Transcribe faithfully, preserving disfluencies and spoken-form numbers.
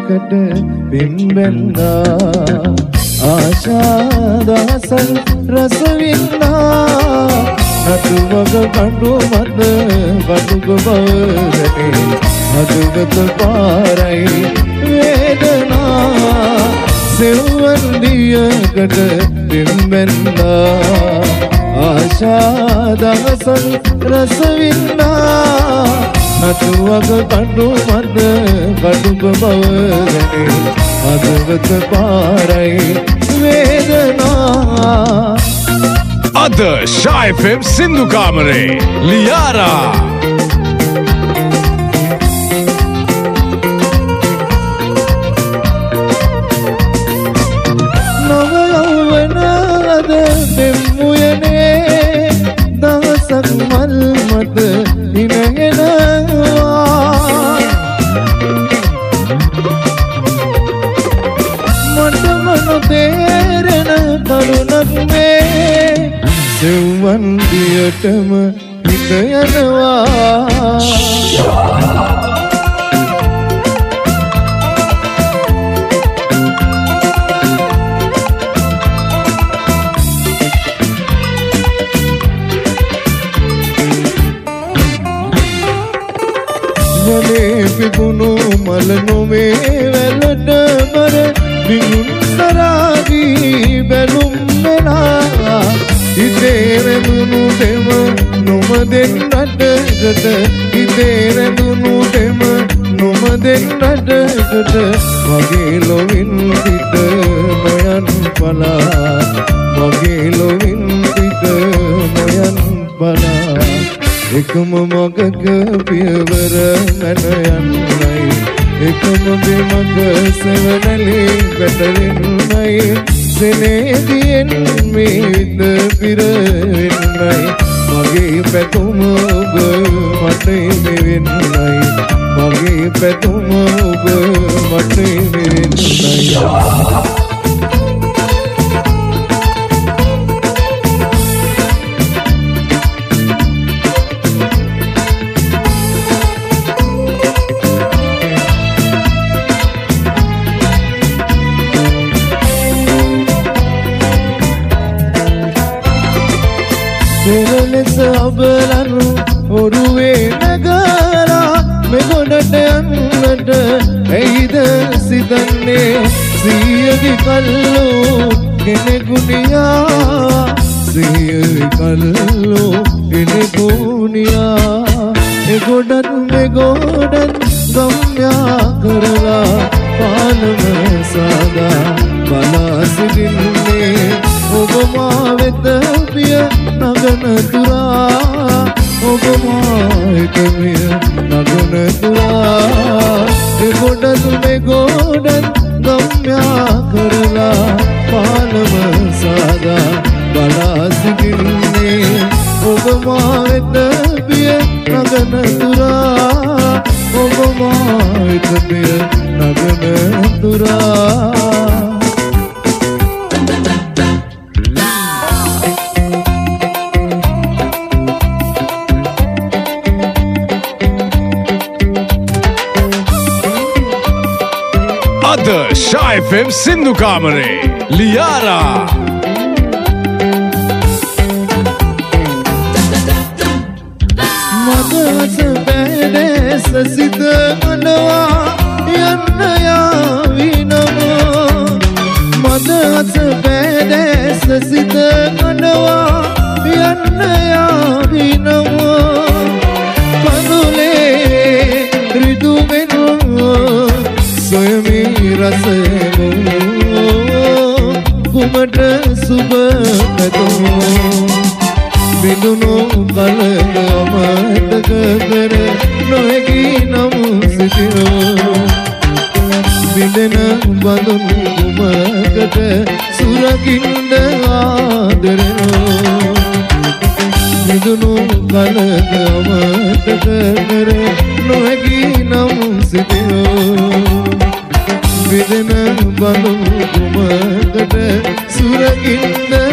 දියකට පින්බැන්දා ආශාදාසල් රස වින්නා නතු වග කඳු මත බඩුග බවරනේ හදවත පාරයි වේදනා සෙව්වන් දියකට පින්බැන්දා ආශාදාසල් රස වින්නා නතු වග කඳු මත බඩුග බවරනේ හදවත පාරයි වේදනා අද Shy F M සින්දු කාමරේ ලියාරා නව යෞවනද දෙම්මුයනේ දවසක් මල් මත ඉනගෙනවා මටම නොතේරෙන කරුණක් මේ සෙව්වන් දියටම හිත යනවා වනේ පිපුණු මල නොවේ වැලට බර විගුන් සරාගී බැලුම් වෙලා හිතේ රැඳුණු දෙම නොම දෙන්නටකට හිතේ රැඳුණු දෙම නොම දෙන්නටකට මගේ ලොවින් පිට නොයන් පලා මගේ ලොවින් පිට නොයන් පලා එකම මගක පියවර මැන යන්නයි එකම බිමක සෙවනලේ වැටෙන්නයි සෙනෙහදියෙන් මේ විද පිරෙන්නයි මගේ පැතුම ඔබ මට මෙවෙන්නයි මගේ පැතුම ඔබ මට මෙවෙන්නයි පෙරලෙස අබලනු ඔරුවේ නගලා මෙගොඩට යන්නට ඇයිද සිතන්නේ සියවි කල්ලෝ කෙනෙකුනියා සියවි කල්ලෝ කෙනෙකුනියා එගොඩත් මෙගොඩත් ගම්යා කරලා පාලම සාදා බලා සිටින්නේ ඔබ මා වෙත පිය නගන තුරා ඔබ මා වෙත පිය නගන තුරා එගොඩත් මෙගොඩත් ගම්යා කරලා පාලම සාදා බලා සිටින්නේ ඔබ මා වෙත පිය නගන තුරා ඔබ මා වෙත පිය නගන තුරා අද Shy F M සින්දු කාමරේ ලියාරා මදස බැදැස සිත මනවා යන්න යාවිනමෝ මදස බැදැස සිත මනවා යන්න යාවිනමෝ පඳුලේ රිදු වෙනවා සොයමි රසමෝ කුමට සුබ පැතෝ බිඳුනු කලක අමතක කර නොහැකි නම් සිටිනෝ බිඳෙන බඳුන් කුමකට සුරකින්ද ආදරනෝ බිඳුනු කලක අමතක කර නොහැකි නම් සිටිනෝ බිඳෙන බඳුන් කුමකට සුරකින්ද